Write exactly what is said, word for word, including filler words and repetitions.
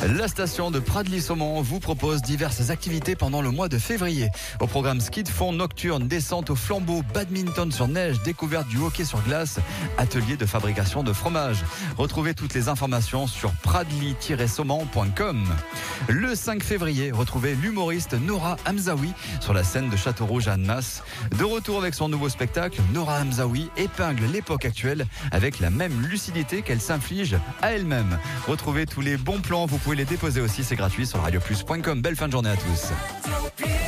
La station de Pradly-Saumon vous propose diverses activités pendant le mois de février. Au programme ski de fond nocturne, descente au flambeau, badminton sur neige, découverte du hockey sur glace, atelier de fabrication de fromage. Retrouvez toutes les informations sur pradly tiret saumon point com. Le cinq février, retrouvez l'humoriste Nora Hamzaoui sur la scène de Château-Rouge à Annemasse. De retour avec son nouveau spectacle, Nora Hamzaoui épingle l'époque actuelle avec la même lucidité qu'elle s'inflige à elle-même. Retrouvez tous les bons plans, vous pouvez les déposer aussi, c'est gratuit sur radio plus point com. Belle fin de journée à tous.